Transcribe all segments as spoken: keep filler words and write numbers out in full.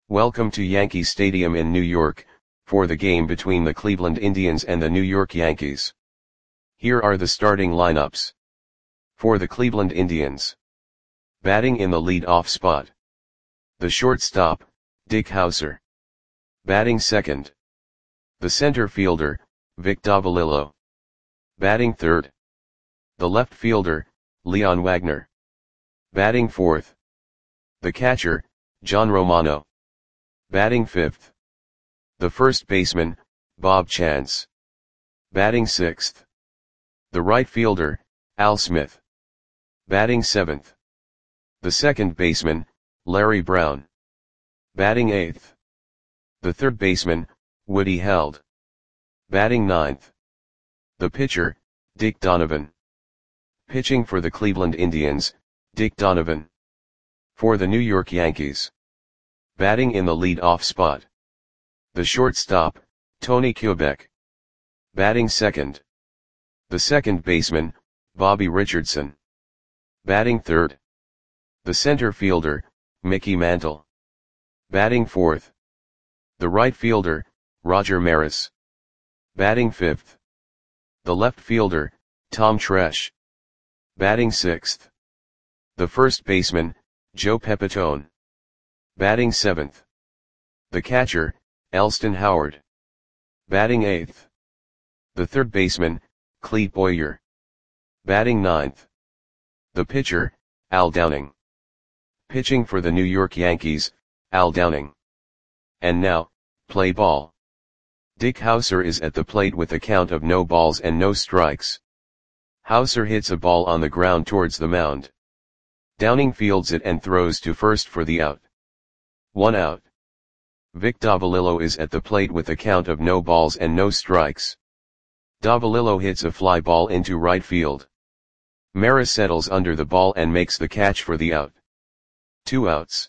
Welcome to Yankee Stadium in New York, for the game between the Cleveland Indians and the New York Yankees. Here are the starting lineups. For the Cleveland Indians. Batting in the lead-off spot. The shortstop, Dick Howser. Batting second. The center fielder, Vic Davalillo. Batting third. The left fielder, Leon Wagner. Batting fourth. The catcher, John Romano. Batting fifth. The first baseman, Bob Chance. Batting sixth. The right fielder, Al Smith. Batting seventh. The second baseman, Larry Brown. Batting eighth. The third baseman, Woody Held. Batting ninth. The pitcher, Dick Donovan. Pitching for the Cleveland Indians, Dick Donovan. For the New York Yankees. Batting in the lead-off spot. The shortstop, Tony Kubek. Batting second. The second baseman, Bobby Richardson. Batting third. The center fielder, Mickey Mantle. Batting fourth. The right fielder, Roger Maris. Batting fifth. The left fielder, Tom Tresh. Batting sixth. The first baseman, Joe Pepitone. Batting seventh. The catcher, Elston Howard. Batting eighth. The third baseman, Clete Boyer. Batting ninth. The pitcher, Al Downing. Pitching for the New York Yankees, Al Downing. And now, play ball. Dick Howser is at the plate with a count of no balls and no strikes. Howser hits a ball on the ground towards the mound. Downing fields it and throws to first for the out. One out. Vic Davalillo is at the plate with a count of no balls and no strikes. Davalillo hits a fly ball into right field. Maris settles under the ball and makes the catch for the out. Two outs.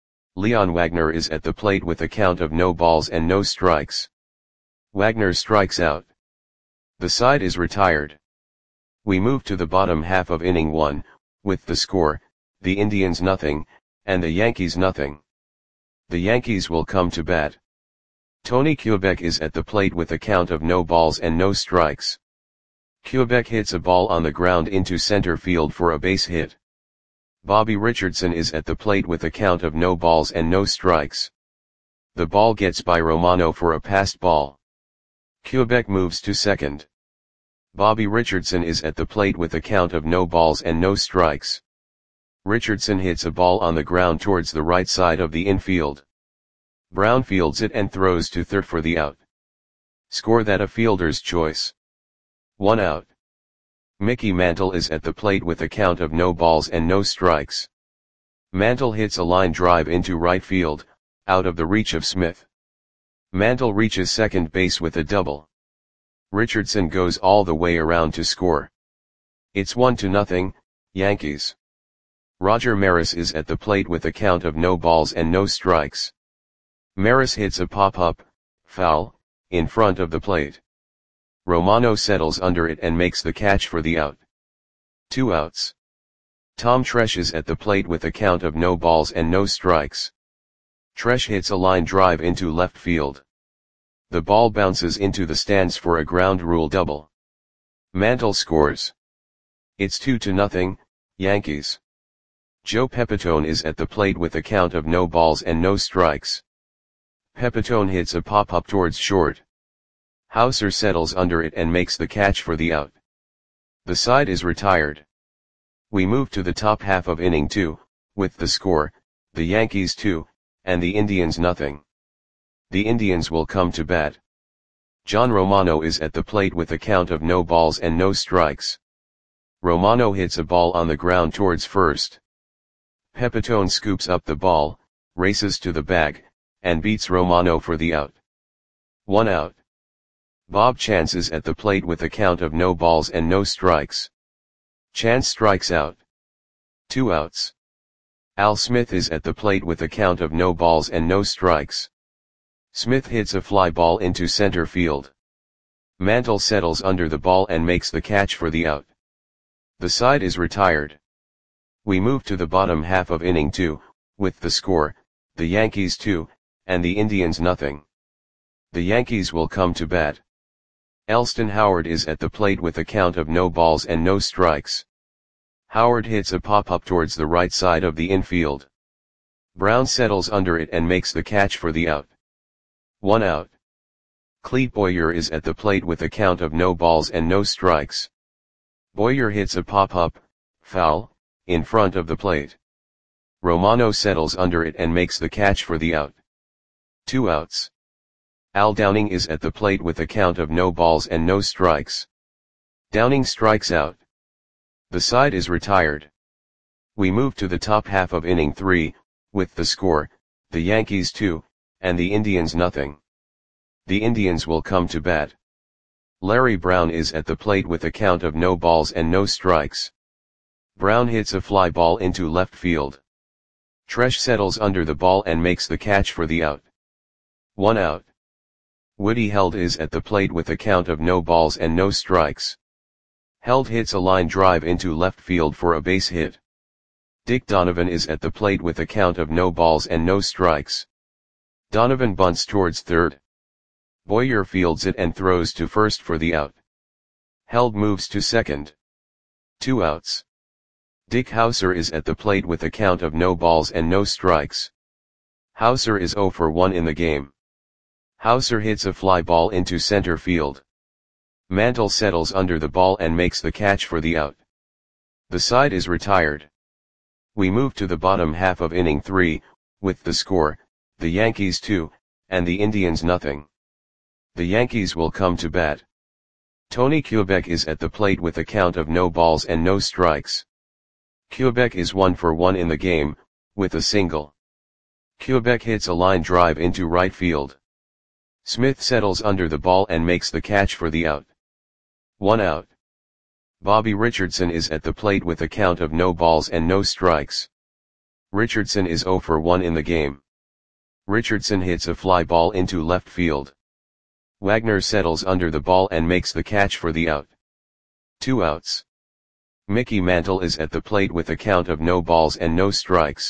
Leon Wagner is at the plate with a count of no balls and no strikes. Wagner strikes out. The side is retired. We move to the bottom half of inning one, with the score, the Indians nothing, and the Yankees nothing. The Yankees will come to bat. Tony Kubek is at the plate with a count of no balls and no strikes. Kubek hits a ball on the ground into center field for a base hit. Bobby Richardson is at the plate with a count of no balls and no strikes. The ball gets by Romano for a passed ball. Kubek moves to second. Bobby Richardson is at the plate with a count of no balls and no strikes. Richardson hits a ball on the ground towards the right side of the infield. Brown fields it and throws to third for the out. Score that a fielder's choice. One out. Mickey Mantle is at the plate with a count of no balls and no strikes. Mantle hits a line drive into right field, out of the reach of Smith. Mantle reaches second base with a double. Richardson goes all the way around to score. It's one to nothing, Yankees. Roger Maris is at the plate with a count of no balls and no strikes. Maris hits a pop-up, foul, in front of the plate. Romano settles under it and makes the catch for the out. Two outs. Tom Tresh is at the plate with a count of no balls and no strikes. Tresh hits a line drive into left field. The ball bounces into the stands for a ground rule double. Mantle scores. It's two to nothing, Yankees. Joe Pepitone is at the plate with a count of no balls and no strikes. Pepitone hits a pop-up towards short. Howser settles under it and makes the catch for the out. The side is retired. We move to the top half of inning two, with the score, the Yankees two, and the Indians nothing. The Indians will come to bat. John Romano is at the plate with a count of no balls and no strikes. Romano hits a ball on the ground towards first. Pepitone scoops up the ball, races to the bag, and beats Romano for the out. One out. Bob Chance is at the plate with a count of no balls and no strikes. Chance strikes out. Two outs. Al Smith is at the plate with a count of no balls and no strikes. Smith hits a fly ball into center field. Mantle settles under the ball and makes the catch for the out. The side is retired. We move to the bottom half of inning two, with the score, the Yankees two, and the Indians nothing. The Yankees will come to bat. Elston Howard is at the plate with a count of no balls and no strikes. Howard hits a pop-up towards the right side of the infield. Brown settles under it and makes the catch for the out. One out. Clete Boyer is at the plate with a count of no balls and no strikes. Boyer hits a pop-up, foul, in front of the plate. Romano settles under it and makes the catch for the out. Two outs. Al Downing is at the plate with a count of no balls and no strikes. Downing strikes out. The side is retired. We move to the top half of inning three, with the score, the Yankees two, and the Indians nothing. The Indians will come to bat. Larry Brown is at the plate with a count of no balls and no strikes. Brown hits a fly ball into left field. Tresh settles under the ball and makes the catch for the out. One out. Woody Held is at the plate with a count of no balls and no strikes. Held hits a line drive into left field for a base hit. Dick Donovan is at the plate with a count of no balls and no strikes. Donovan bunts towards third. Boyer fields it and throws to first for the out. Held moves to second. Two outs. Dick Hauser is at the plate with a count of no balls and no strikes. Hauser is oh for one in the game. Hauser hits a fly ball into center field. Mantle settles under the ball and makes the catch for the out. The side is retired. We move to the bottom half of inning three, with the score, the Yankees two, and the Indians nothing. The Yankees will come to bat. Tony Kubek is at the plate with a count of no balls and no strikes. Kubek is one for one in the game, with a single. Kubek hits a line drive into right field. Smith settles under the ball and makes the catch for the out. One out. Bobby Richardson is at the plate with a count of no balls and no strikes. Richardson is oh for one in the game. Richardson hits a fly ball into left field. Wagner settles under the ball and makes the catch for the out. Two outs. Mickey Mantle is at the plate with a count of no balls and no strikes.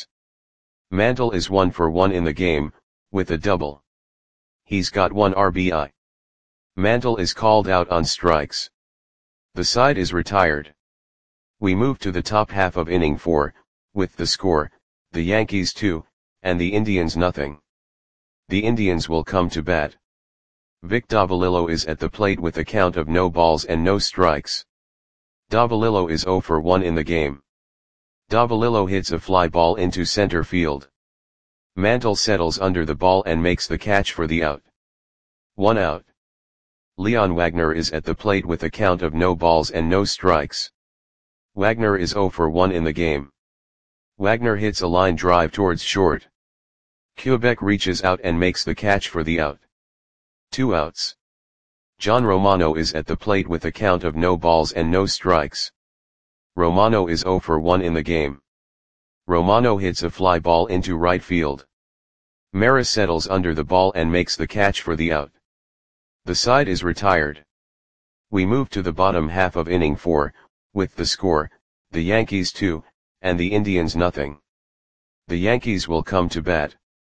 Mantle is one for one in the game, with a double. He's got one R B I. Mantle is called out on strikes. The side is retired. We move to the top half of inning four, with the score, the Yankees two, and the Indians nothing. The Indians will come to bat. Vic Davalillo is at the plate with a count of no balls and no strikes. Davalillo is oh for one in the game. Davalillo hits a fly ball into center field. Mantle settles under the ball and makes the catch for the out. One out. Leon Wagner is at the plate with a count of no balls and no strikes. Wagner is oh for one in the game. Wagner hits a line drive towards short. Kubek reaches out and makes the catch for the out. Two outs. John Romano is at the plate with a count of no balls and no strikes. Romano is oh for one in the game. Romano hits a fly ball into right field. Maris settles under the ball and makes the catch for the out. The side is retired. We move to the bottom half of inning four, with the score, the Yankees two, and the Indians nothing. The Yankees will come to bat.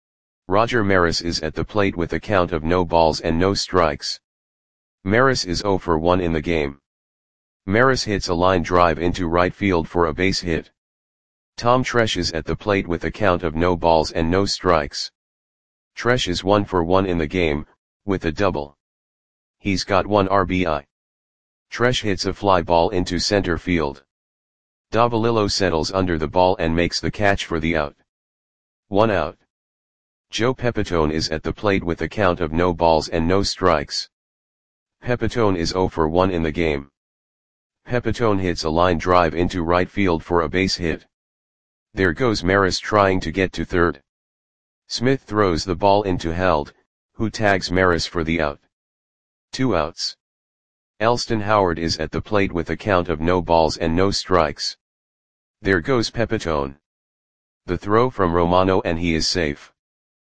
Roger Maris is at the plate with a count of no balls and no strikes. Maris is oh for one in the game. Maris hits a line drive into right field for a base hit. Tom Tresh is at the plate with a count of no balls and no strikes. Tresh is one for one in the game, with a double. He's got one R B I. Tresh hits a fly ball into center field. Davalillo settles under the ball and makes the catch for the out. One out. Joe Pepitone is at the plate with a count of no balls and no strikes. Pepitone is oh for one in the game. Pepitone hits a line drive into right field for a base hit. There goes Maris trying to get to third. Smith throws the ball into Held, who tags Maris for the out. Two outs. Elston Howard is at the plate with a count of no balls and no strikes. There goes Pepitone. The throw from Romano and he is safe.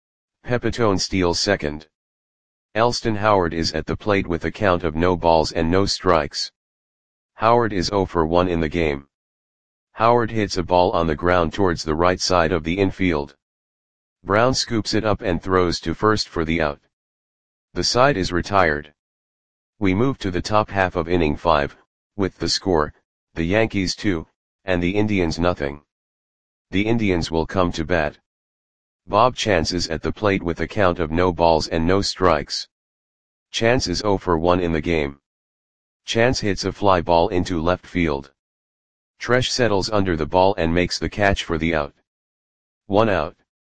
Pepitone steals second. Elston Howard is at the plate with a count of no balls and no strikes. Howard is oh for one in the game. Howard hits a ball on the ground towards the right side of the infield. Brown scoops it up and throws to first for the out. The side is retired. We move to the top half of inning five, with the score, the Yankees two, and the Indians nothing. The Indians will come to bat. Bob Chance is at the plate with a count of no balls and no strikes. Chance is oh for one in the game. Chance hits a fly ball into left field. Tresh settles under the ball and makes the catch for the out. One out.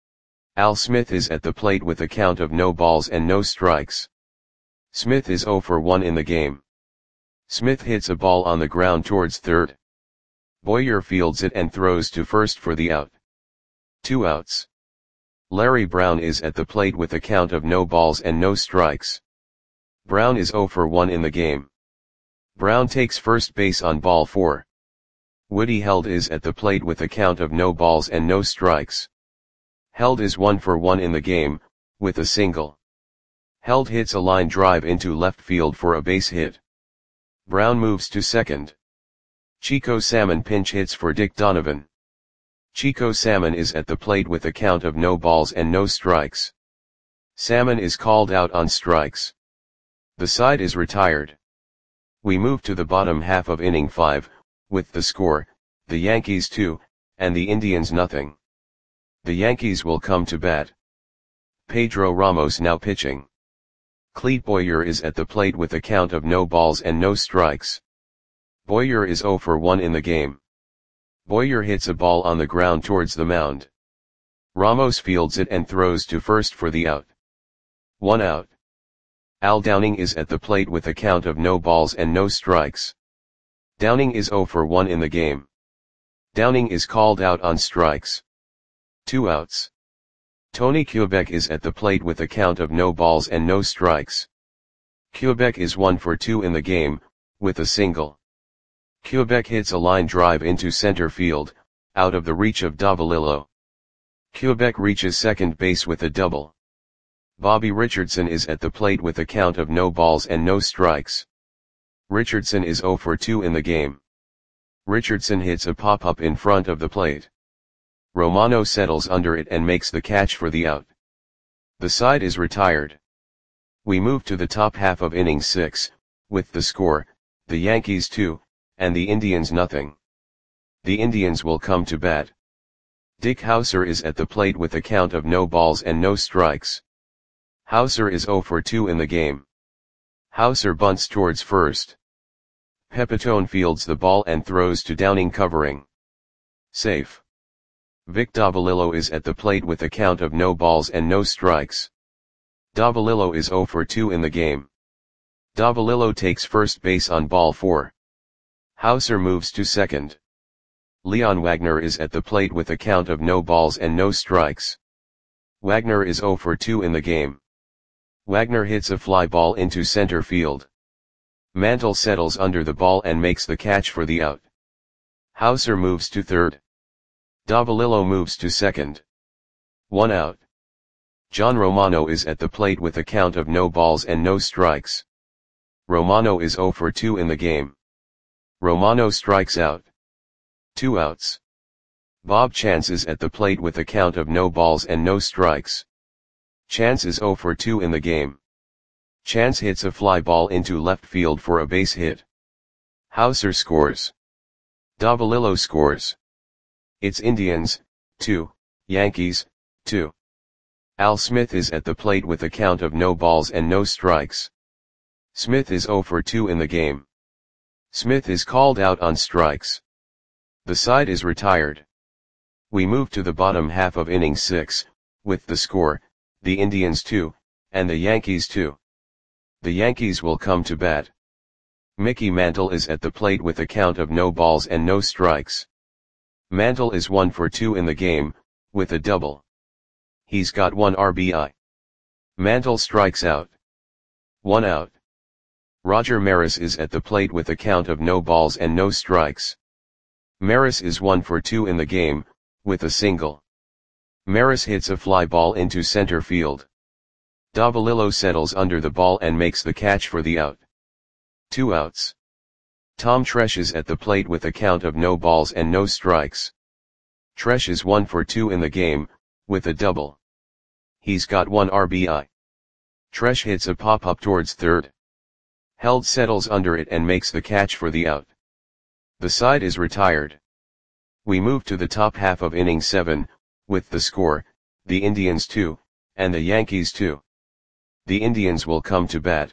Al Smith is at the plate with a count of no balls and no strikes. Smith is oh for one in the game. Smith hits a ball on the ground towards third. Boyer fields it and throws to first for the out. Two outs. Larry Brown is at the plate with a count of no balls and no strikes. Brown is oh for one in the game. Brown takes first base on ball four. Woody Held is at the plate with a count of no balls and no strikes. Held is one for one in the game, with a single. Held hits a line drive into left field for a base hit. Brown moves to second. Chico Salmon pinch hits for Dick Donovan. Chico Salmon is at the plate with a count of no balls and no strikes. Salmon is called out on strikes. The side is retired. We move to the bottom half of inning five, with the score, the Yankees two, and the Indians nothing. The Yankees will come to bat. Pedro Ramos now pitching. Clete Boyer is at the plate with a count of no balls and no strikes. Boyer is oh for one in the game. Boyer hits a ball on the ground towards the mound. Ramos fields it and throws to first for the out. One out. Al Downing is at the plate with a count of no balls and no strikes. Downing is oh for one in the game. Downing is called out on strikes. Two outs. Tony Kubek is at the plate with a count of no balls and no strikes. Kubek is one for two in the game, with a single. Kubek hits a line drive into center field, out of the reach of Davalillo. Kubek reaches second base with a double. Bobby Richardson is at the plate with a count of no balls and no strikes. Richardson is oh for two in the game. Richardson hits a pop-up in front of the plate. Romano settles under it and makes the catch for the out. The side is retired. We move to the top half of inning six, with the score, the Yankees two, and the Indians nothing. The Indians will come to bat. Dick Hauser is at the plate with a count of no balls and no strikes. Hauser is oh for two in the game. Hauser bunts towards first. Pepitone fields the ball and throws to Downing covering. Safe. Vic Davalillo is at the plate with a count of no balls and no strikes. Davalillo is oh for two in the game. Davalillo takes first base on ball four. Hauser moves to second. Leon Wagner is at the plate with a count of no balls and no strikes. Wagner is oh for two in the game. Wagner hits a fly ball into center field. Mantle settles under the ball and makes the catch for the out. Hauser moves to third. Davalillo moves to second. One out. John Romano is at the plate with a count of no balls and no strikes. Romano is oh for two in the game. Romano strikes out. Two outs. Bob Chance is at the plate with a count of no balls and no strikes. Chance is oh for two in the game. Chance hits a fly ball into left field for a base hit. Hauser scores. Davalillo scores. It's Indians, two, Yankees, two. Al Smith is at the plate with a count of no balls and no strikes. Smith is oh for two in the game. Smith is called out on strikes. The side is retired. We move to the bottom half of inning six, with the score, the Indians two, and the Yankees two. The Yankees will come to bat. Mickey Mantle is at the plate with a count of no balls and no strikes. Mantle is one for two in the game, with a double. He's got one R B I. Mantle strikes out. One out. Roger Maris is at the plate with a count of no balls and no strikes. Maris is one for two in the game, with a single. Maris hits a fly ball into center field. Davalillo settles under the ball and makes the catch for the out. Two outs. Tom Tresh is at the plate with a count of no balls and no strikes. Tresh is one for two in the game, with a double. He's got one R B I. Tresh hits a pop-up towards third. Held settles under it and makes the catch for the out. The side is retired. We move to the top half of inning seven, with the score, the Indians two, and the Yankees two. The Indians will come to bat.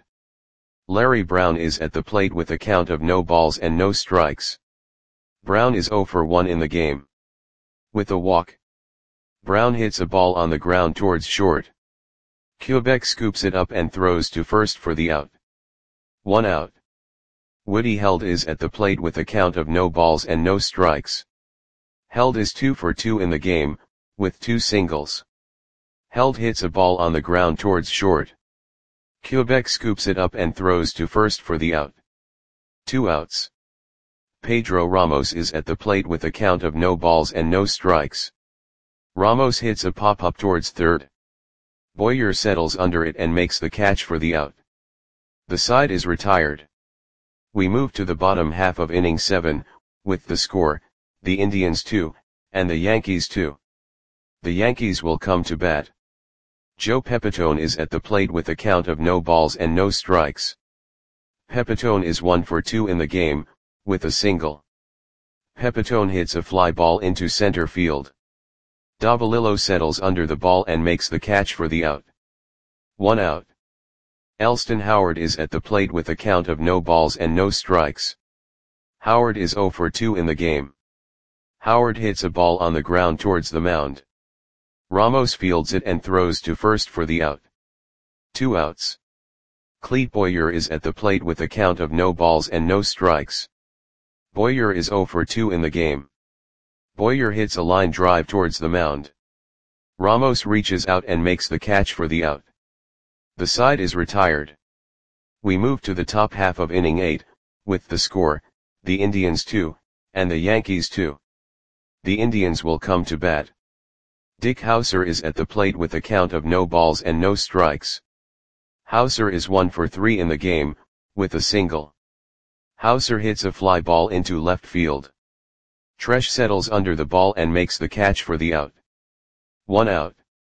Larry Brown is at the plate with a count of no balls and no strikes. Brown is zero for one in the game. With a walk, Brown hits a ball on the ground towards short. Quebec scoops it up and throws to first for the out. One out. Woody Held is at the plate with a count of no balls and no strikes. Held is two for two in the game, with two singles. Held hits a ball on the ground towards short. Quebec scoops it up and throws to first for the out. Two outs. Pedro Ramos is at the plate with a count of no balls and no strikes. Ramos hits a pop-up towards third. Boyer settles under it and makes the catch for the out. The side is retired. We move to the bottom half of inning seven, with the score, the Indians two, and the Yankees two. The Yankees will come to bat. Joe Pepitone is at the plate with a count of no balls and no strikes. Pepitone is one for two in the game, with a single. Pepitone hits a fly ball into center field. Davalillo settles under the ball and makes the catch for the out. One out. Elston Howard is at the plate with a count of no balls and no strikes. Howard is zero for two in the game. Howard hits a ball on the ground towards the mound. Ramos fields it and throws to first for the out. Two outs. Clete Boyer is at the plate with a count of no balls and no strikes. Boyer is zero for two in the game. Boyer hits a line drive towards the mound. Ramos reaches out and makes the catch for the out. The side is retired. We move to the top half of inning eight, with the score, the Indians two, and the Yankees two. The Indians will come to bat. Dick Hauser is at the plate with a count of no balls and no strikes. Hauser is one for three in the game, with a single. Hauser hits a fly ball into left field. Tresh settles under the ball and makes the catch for the out. One out.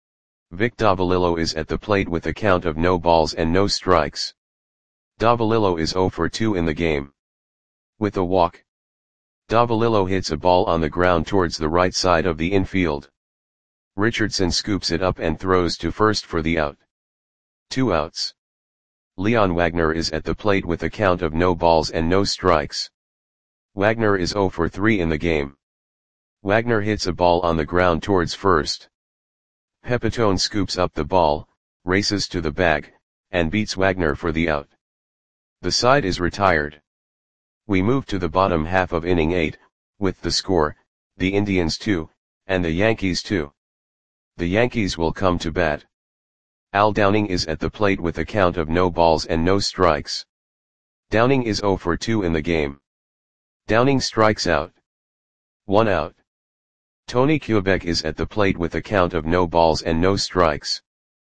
Vic Davalillo is at the plate with a count of no balls and no strikes. Davalillo is zero for two in the game. With a walk, Davalillo hits a ball on the ground towards the right side of the infield. Richardson scoops it up and throws to first for the out. Two outs. Leon Wagner is at the plate with a count of no balls and no strikes. Wagner is zero for three in the game. Wagner hits a ball on the ground towards first. Pepitone scoops up the ball, races to the bag, and beats Wagner for the out. The side is retired. We move to the bottom half of inning eight, with the score, the Indians two, and the Yankees two. The Yankees will come to bat. Al Downing is at the plate with a count of no balls and no strikes. Downing is zero for two in the game. Downing strikes out. One out. Tony Quebec is at the plate with a count of no balls and no strikes.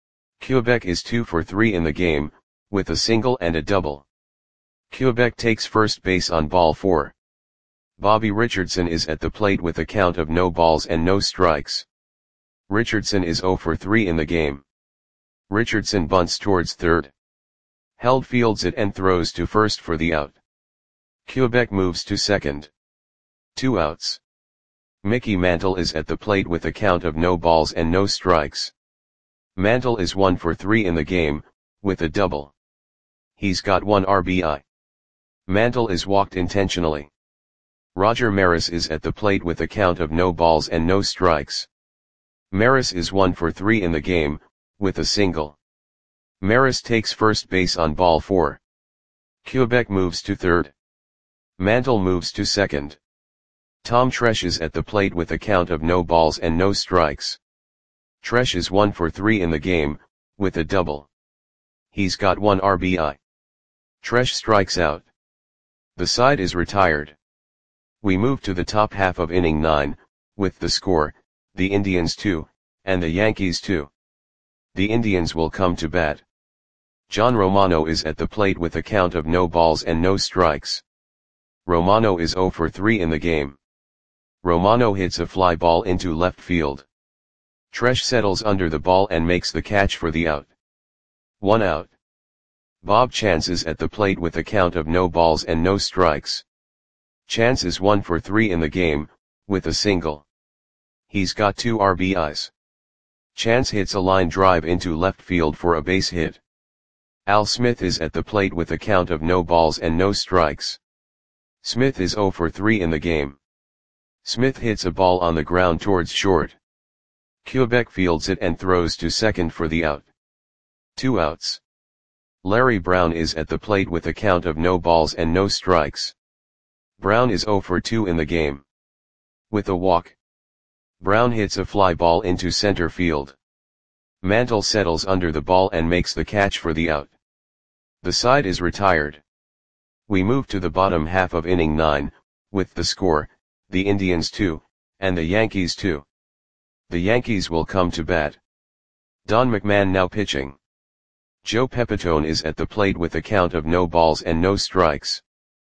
Quebec is two for three in the game, with a single and a double. Quebec takes first base on ball four. Bobby Richardson is at the plate with a count of no balls and no strikes. Richardson is zero for three in the game. Richardson bunts towards third. Held fields it and throws to first for the out. Quebec moves to second. Two outs. Mickey Mantle is at the plate with a count of no balls and no strikes. Mantle is one for three in the game, with a double. He's got one R B I. Mantle is walked intentionally. Roger Maris is at the plate with a count of no balls and no strikes. Maris is one for three in the game, with a single. Maris takes first base on ball four. Quebec moves to third. Mantle moves to second. Tom Tresh is at the plate with a count of no balls and no strikes. Tresh is one for three in the game, with a double. He's got one R B I. Tresh strikes out. The side is retired. We move to the top half of inning nine, with the score, the Indians two, and the Yankees two. The Indians will come to bat. John Romano is at the plate with a count of no balls and no strikes. Romano is zero for three in the game. Romano hits a fly ball into left field. Tresh settles under the ball and makes the catch for the out. One out. Bob Chance is at the plate with a count of no balls and no strikes. Chance is one for three in the game, with a single. He's got two R B Is. Chance hits a line drive into left field for a base hit. Al Smith is at the plate with a count of no balls and no strikes. Smith is zero for three in the game. Smith hits a ball on the ground towards short. Quebec fields it and throws to second for the out. Two outs. Larry Brown is at the plate with a count of no balls and no strikes. Brown is zero for two in the game. With a walk. Brown hits a fly ball into center field. Mantle settles under the ball and makes the catch for the out. The side is retired. We move to the bottom half of inning nine, with the score, the Indians two, and the Yankees two. The Yankees will come to bat. Don McMahon now pitching. Joe Pepitone is at the plate with a count of no balls and no strikes.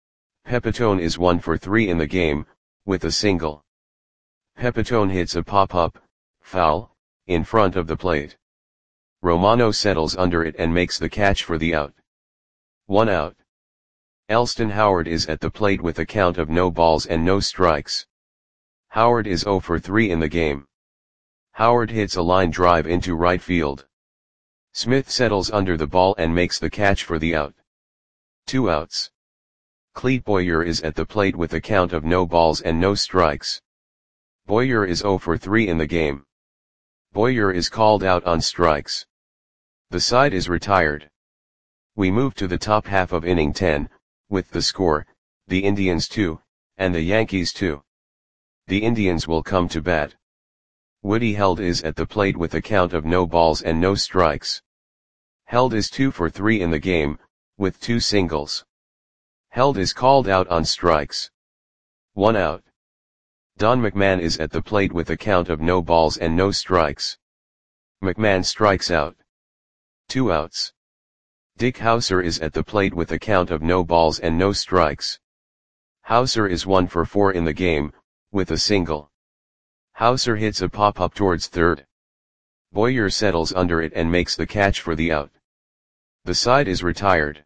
Pepitone is one for three in the game, with a single. Pepitone hits a pop-up, foul, in front of the plate. Romano settles under it and makes the catch for the out. One out. Elston Howard is at the plate with a count of no balls and no strikes. Howard is zero for three in the game. Howard hits a line drive into right field. Smith settles under the ball and makes the catch for the out. Two outs. Clete Boyer is at the plate with a count of no balls and no strikes. Boyer is zero for three in the game. Boyer is called out on strikes. The side is retired. We move to the top half of inning ten, with the score, the Indians two, and the Yankees two. The Indians will come to bat. Woody Held is at the plate with a count of no balls and no strikes. Held is two for three in the game, with two singles. Held is called out on strikes. One out. Don McMahon is at the plate with a count of no balls and no strikes. McMahon strikes out. Two outs. Dick Hauser is at the plate with a count of no balls and no strikes. Hauser is one for four in the game, with a single. Hauser hits a pop-up towards third. Boyer settles under it and makes the catch for the out. The side is retired.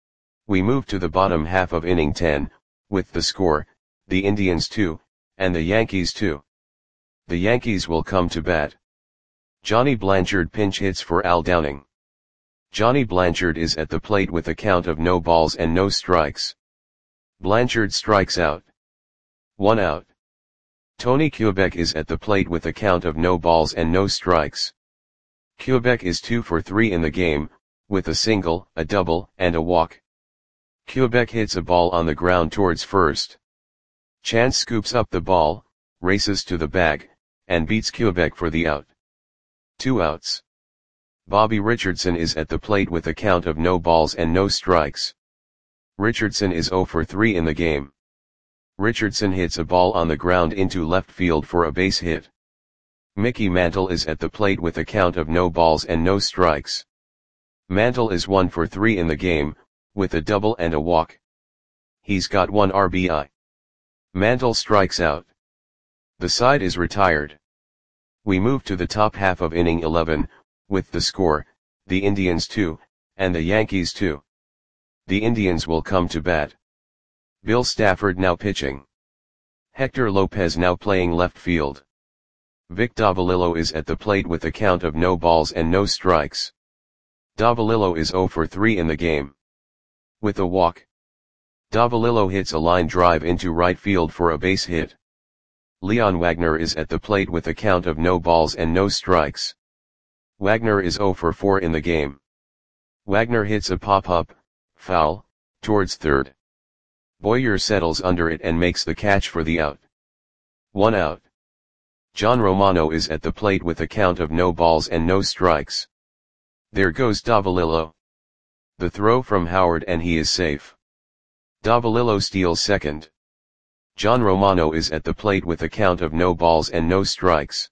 We move to the bottom half of inning ten, with the score, the Indians two, and the Yankees two. The Yankees will come to bat. Johnny Blanchard pinch hits for Al Downing. Johnny Blanchard is at the plate with a count of no balls and no strikes. Blanchard strikes out. One out. Tony Quebec is at the plate with a count of no balls and no strikes. Quebec is two for three in the game, with a single, a double, and a walk. Quebec hits a ball on the ground towards first. Chance scoops up the ball, races to the bag, and beats Quebec for the out. Two outs. Bobby Richardson is at the plate with a count of no balls and no strikes. Richardson is zero for three in the game. Richardson hits a ball on the ground into left field for a base hit. Mickey Mantle is at the plate with a count of no balls and no strikes. Mantle is one for three in the game, with a double and a walk. He's got one R B I. Mantle strikes out. The side is retired. We move to the top half of inning eleven, with the score, the Indians two, and the Yankees two. The Indians will come to bat. Bill Stafford now pitching. Hector Lopez now playing left field. Vic Davalillo is at the plate with a count of no balls and no strikes. Davalillo is zero for three in the game. With a walk. Davalillo hits a line drive into right field for a base hit. Leon Wagner is at the plate with a count of no balls and no strikes. Wagner is zero for four in the game. Wagner hits a pop-up, foul, towards third. Boyer settles under it and makes the catch for the out. One out. John Romano is at the plate with a count of no balls and no strikes. There goes Davalillo. The throw from Howard and he is safe. Davalillo steals second. John Romano is at the plate with a count of no balls and no strikes.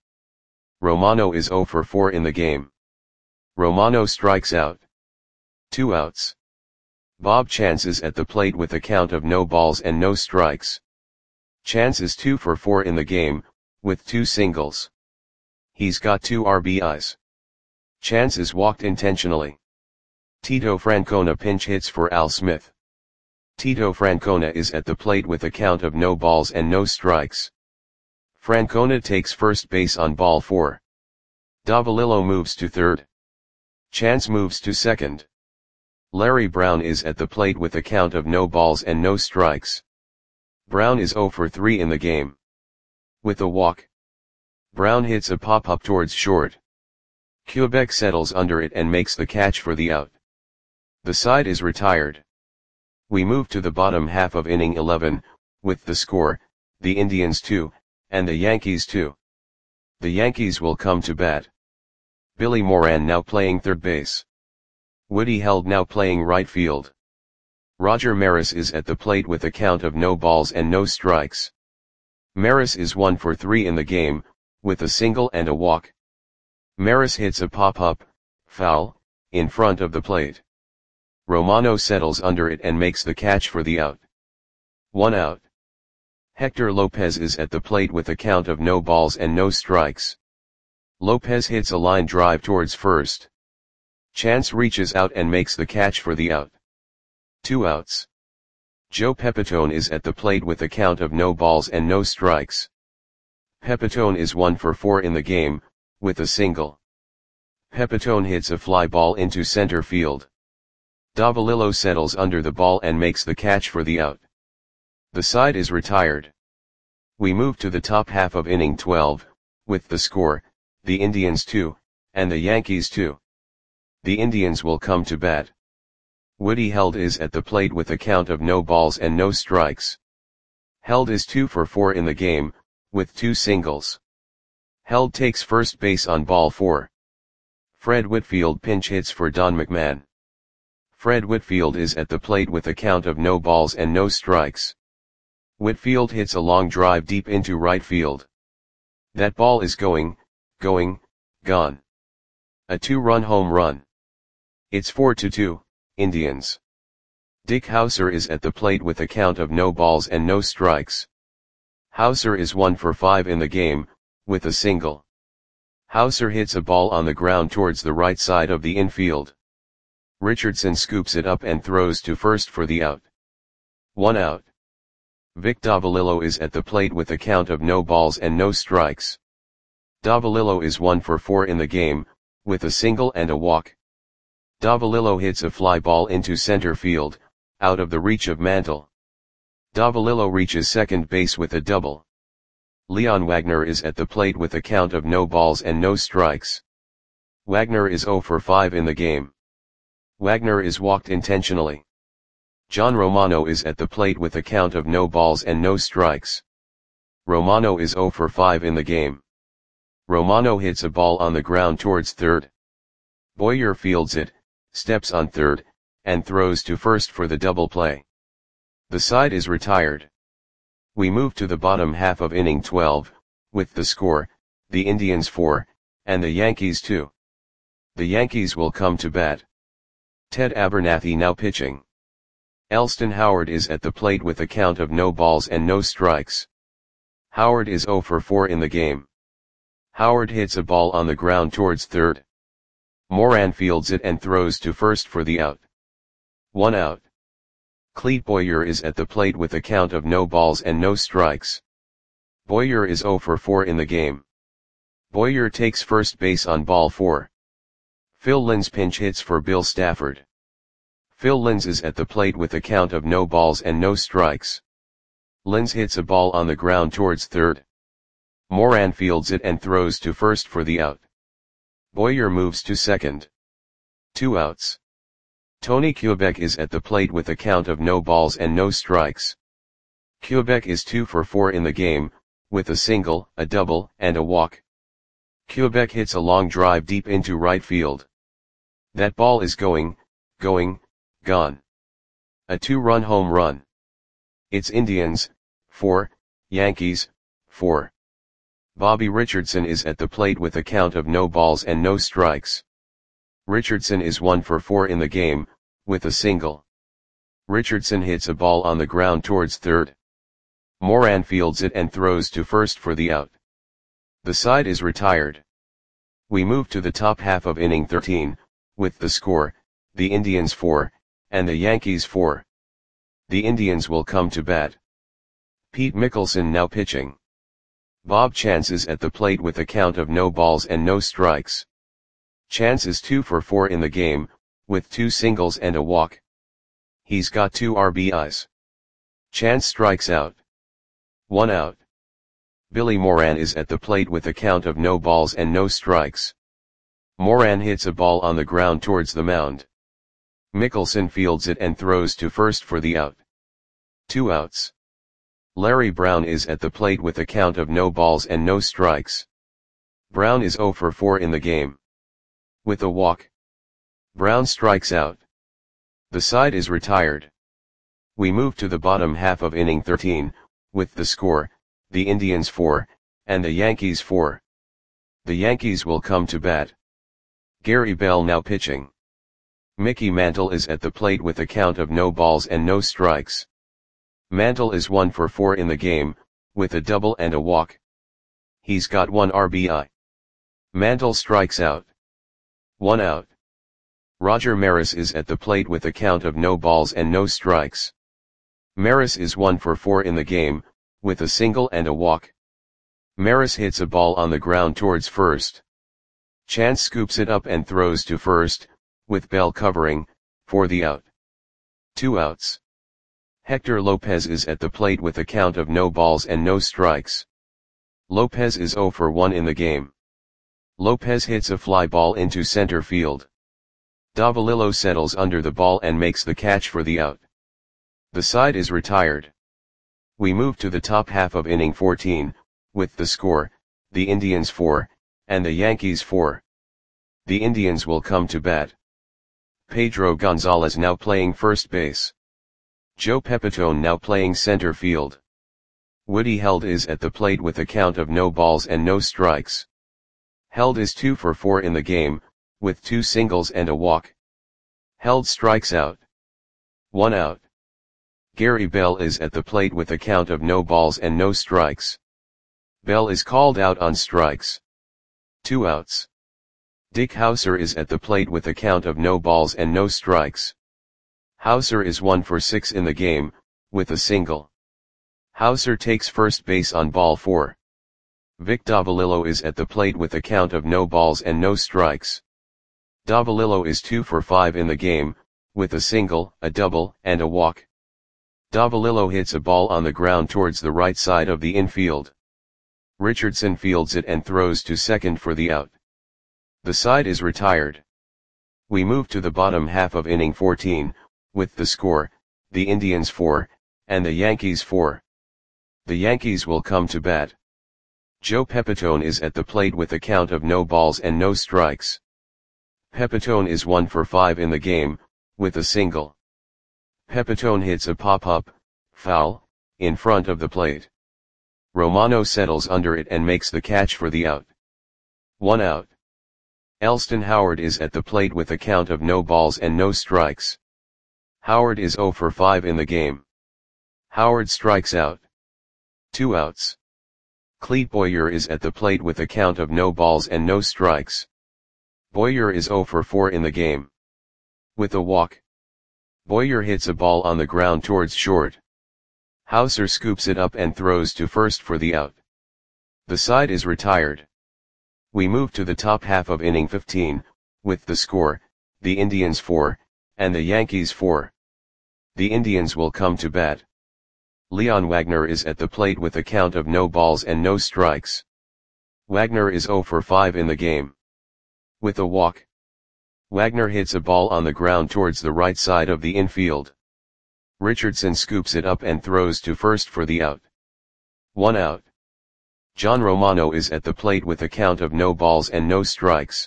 Romano is zero for four in the game. Romano strikes out. Two outs. Bob Chance is at the plate with a count of no balls and no strikes. Chance is two for four in the game, with two singles. He's got two R B Is. Chance is walked intentionally. Tito Francona pinch hits for Al Smith. Tito Francona is at the plate with a count of no balls and no strikes. Francona takes first base on ball four. Davalillo moves to third. Chance moves to second. Larry Brown is at the plate with a count of no balls and no strikes. Brown is zero for three in the game. With a walk, Brown hits a pop-up towards short. Quebec settles under it and makes the catch for the out. The side is retired. We move to the bottom half of inning eleven, with the score, the Indians two, and the Yankees two. The Yankees will come to bat. Billy Moran now playing third base. Woody Held now playing right field. Roger Maris is at the plate with a count of no balls and no strikes. Maris is one for three in the game, with a single and a walk. Maris hits a pop-up, foul, in front of the plate. Romano settles under it and makes the catch for the out. One out. Hector Lopez is at the plate with a count of no balls and no strikes. Lopez hits a line drive towards first. Chance reaches out and makes the catch for the out. Two outs. Joe Pepitone is at the plate with a count of no balls and no strikes. Pepitone is one for four in the game, with a single. Pepitone hits a fly ball into center field. Davalillo settles under the ball and makes the catch for the out. The side is retired. We move to the top half of inning twelve, with the score, the Indians two, and the Yankees two. The Indians will come to bat. Woody Held is at the plate with a count of no balls and no strikes. Held is two for four in the game, with two singles. Held takes first base on ball four. Fred Whitfield pinch hits for Don McMahon. Fred Whitfield is at the plate with a count of no balls and no strikes. Whitfield hits a long drive deep into right field. That ball is going, going, gone. A two-run home run. It's four to two, Indians. Dick Hauser is at the plate with a count of no balls and no strikes. Hauser is one for five in the game, with a single. Hauser hits a ball on the ground towards the right side of the infield. Richardson scoops it up and throws to first for the out. One out. Vic Davalillo is at the plate with a count of no balls and no strikes. Davalillo is one for four in the game, with a single and a walk. Davalillo hits a fly ball into center field, out of the reach of Mantle. Davalillo reaches second base with a double. Leon Wagner is at the plate with a count of no balls and no strikes. Wagner is zero for five in the game. Wagner is walked intentionally. John Romano is at the plate with a count of no balls and no strikes. Romano is zero for five in the game. Romano hits a ball on the ground towards third. Boyer fields it, steps on third, and throws to first for the double play. The side is retired. We move to the bottom half of inning twelve, with the score, the Indians four, and the Yankees two. The Yankees will come to bat. Ted Abernathy now pitching. Elston Howard is at the plate with a count of no balls and no strikes. Howard is zero for four in the game. Howard hits a ball on the ground towards third. Moran fields it and throws to first for the out. One out. Clete Boyer is at the plate with a count of no balls and no strikes. Boyer is zero for four in the game. Boyer takes first base on ball four. Phil Linz pinch hits for Bill Stafford. Phil Linz is at the plate with a count of no balls and no strikes. Linz hits a ball on the ground towards third. Moran fields it and throws to first for the out. Boyer moves to second. Two outs. Tony Quebec is at the plate with a count of no balls and no strikes. Quebec is two for four in the game, with a single, a double, and a walk. Quebec hits a long drive deep into right field. That ball is going, going, gone. A two-run home run. It's Indians, four, Yankees, four. Bobby Richardson is at the plate with a count of no balls and no strikes. Richardson is one for four in the game, with a single. Richardson hits a ball on the ground towards third. Moran fields it and throws to first for the out. The side is retired. We move to the top half of inning thirteen, with the score, the Indians four, and the Yankees four. The Indians will come to bat. Pete Mickelson now pitching. Bob Chance is at the plate with a count of no balls and no strikes. Chance is two for four in the game, with two singles and a walk. He's got two R B Is. Chance strikes out. One out. Billy Moran is at the plate with a count of no balls and no strikes. Moran hits a ball on the ground towards the mound. Mickelson fields it and throws to first for the out. Two outs. Larry Brown is at the plate with a count of no balls and no strikes. Brown is zero for four in the game. With a walk. Brown strikes out. The side is retired. We move to the bottom half of inning thirteen, with the score, the Indians four, and the Yankees four. The Yankees will come to bat. Gary Bell now pitching. Mickey Mantle is at the plate with a count of no balls and no strikes. Mantle is one for four in the game, with a double and a walk. He's got one R B I. Mantle strikes out. One out. Roger Maris is at the plate with a count of no balls and no strikes. Maris is one for four in the game, with a single and a walk. Maris hits a ball on the ground towards first. Chance scoops it up and throws to first, with Bell covering, for the out. Two outs. Hector Lopez is at the plate with a count of no balls and no strikes. Lopez is zero for one in the game. Lopez hits a fly ball into center field. Davalillo settles under the ball and makes the catch for the out. The side is retired. We move to the top half of inning fourteen, with the score, the Indians four, and the Yankees four. The Indians will come to bat. Pedro Gonzalez now playing first base. Joe Pepitone now playing center field. Woody Held is at the plate with a count of no balls and no strikes. Held is two for four in the game, with two singles and a walk. Held strikes out. One out. Gary Bell is at the plate with a count of no balls and no strikes. Bell is called out on strikes. Two outs. Dick Hauser is at the plate with a count of no balls and no strikes. Hauser is one for six in the game, with a single. Hauser takes first base on ball four. Vic Davalillo is at the plate with a count of no balls and no strikes. Davalillo is two for five in the game, with a single, a double, and a walk. Davalillo hits a ball on the ground towards the right side of the infield. Richardson fields it and throws to second for the out. The side is retired. We move to the bottom half of inning fourteen, with the score, the Indians four, and the Yankees four. The Yankees will come to bat. Joe Pepitone is at the plate with a count of no balls and no strikes. Pepitone is one for five in the game, with a single. Pepitone hits a pop-up, foul, in front of the plate. Romano settles under it and makes the catch for the out. One out. Elston Howard is at the plate with a count of no balls and no strikes. Howard is zero for five in the game. Howard strikes out. Two outs. Clete Boyer is at the plate with a count of no balls and no strikes. Boyer is zero for four in the game. With a walk. Boyer hits a ball on the ground towards short. Hauser scoops it up and throws to first for the out. The side is retired. We move to the top half of inning fifteen, with the score, the Indians four, and the Yankees four. The Indians will come to bat. Leon Wagner is at the plate with a count of no balls and no strikes. Wagner is zero for five in the game. With a walk. Wagner hits a ball on the ground towards the right side of the infield. Richardson scoops it up and throws to first for the out. One out. John Romano is at the plate with a count of no balls and no strikes.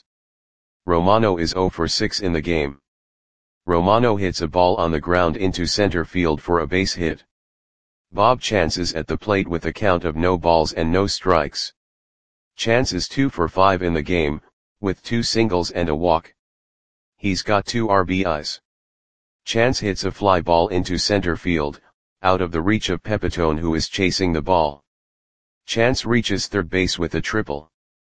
Romano is zero for six in the game. Romano hits a ball on the ground into center field for a base hit. Bob Chance is at the plate with a count of no balls and no strikes. Chance is two for five in the game, with two singles and a walk. He's got two R B Is. Chance hits a fly ball into center field, out of the reach of Pepitone, who is chasing the ball. Chance reaches third base with a triple.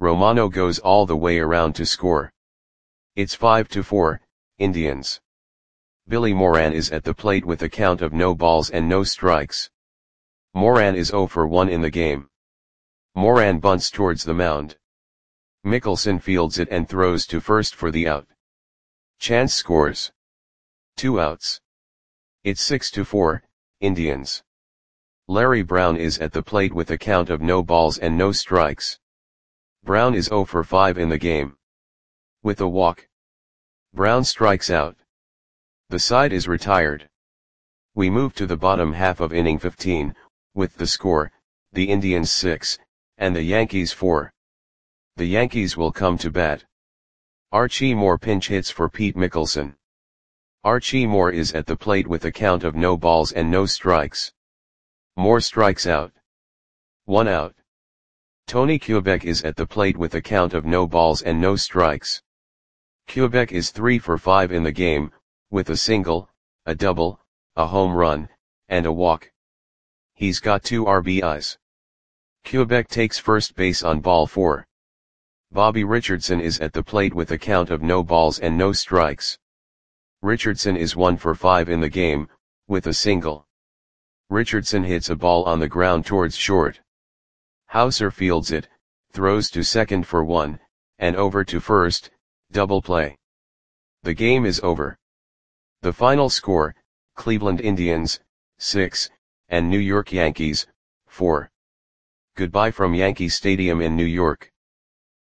Romano goes all the way around to score. It's five to four, Indians. Billy Moran is at the plate with a count of no balls and no strikes. Moran is zero for one in the game. Moran bunts towards the mound. Mickelson fields it and throws to first for the out. Chance scores. Two outs. It's six to four, Indians. Larry Brown is at the plate with a count of no balls and no strikes. Brown is zero for five in the game. With a walk, Brown strikes out. The side is retired. We move to the bottom half of inning fifteen, with the score, the Indians six, and the Yankees four. The Yankees will come to bat. Archie Moore pinch hits for Pete Mickelson. Archie Moore is at the plate with a count of no balls and no strikes. Moore strikes out. One out. Tony Kubek is at the plate with a count of no balls and no strikes. Kubek is three for five in the game, with a single, a double, a home run, and a walk. He's got two R B Is. Kubek takes first base on ball four. Bobby Richardson is at the plate with a count of no balls and no strikes. Richardson is one for five in the game, with a single. Richardson hits a ball on the ground towards short. Hauser fields it, throws to second for one, and over to first, double play. The game is over. The final score, Cleveland Indians, six, and New York Yankees, four. Goodbye from Yankee Stadium in New York.